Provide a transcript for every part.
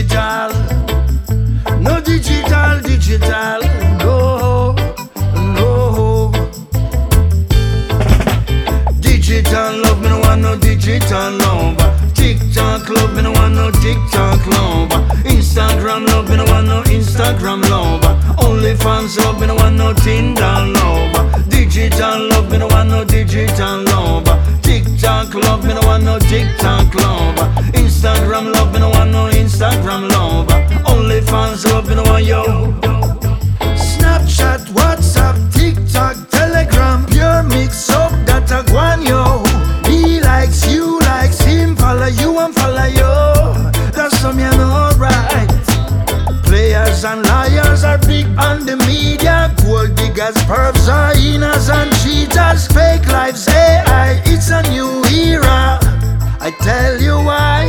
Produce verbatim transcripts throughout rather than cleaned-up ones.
digital. No digital, digital, no, no. Digital love, me no want no digital love. TikTok love, me no want no TikTok love. Instagram love, me no want no Instagram love. OnlyFans love, me no want no Tinder love. Digital love, me no want no digital love. TikTok love, me no want no TikTok love. Instagram love, me no want no Instagram love. OnlyFans love, me no want yo. Snapchat, WhatsApp, TikTok, Telegram, pure mix up that a guan yo. He likes, you likes, him follow you and follow you. That's some you know right. Players and liars are big on the media. Gold diggers, perps, hyenas and cheaters. Fake lives, A I, it's a new era. I tell you why.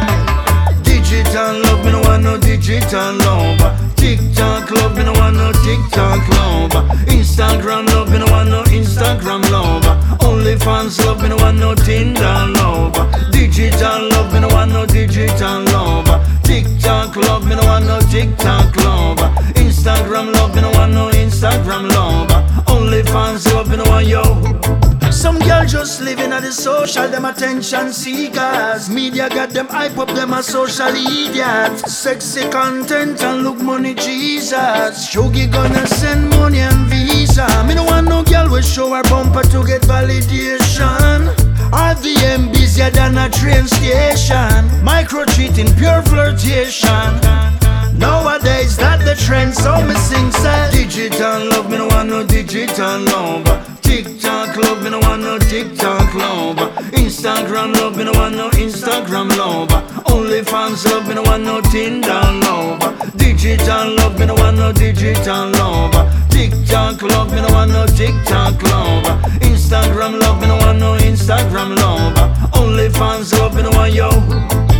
Digital love, me no want no digital love. TikTok love, me no want no TikTok love. Instagram love, me no want no Instagram love. OnlyFans love, me no want no Tinder love. Digital love, me no want no digital love. TikTok love, me no want no TikTok love. Instagram love, me no want no Instagram love. OnlyFans love, me no want yo. Some girl just living at the social, them attention seekers. Media got them hype up, them a social idiots. Sexy content and look money Jesus. Shogi gonna send money and visa. Me no want no girl with show her bumper to get validation. R V M busier than a train station. Micro cheating, pure flirtation. Nowadays that the trend, so me sing say digital love, me no want no digital love. TikTok love, me no want no TikTok love. Instagram love, me no want no Instagram love. OnlyFans love, me no want no Tinder love. Digital love, me no want no digital love. TikTok love, me no want no TikTok love. Instagram love, me no want no Instagram love. OnlyFans love, me no want yo.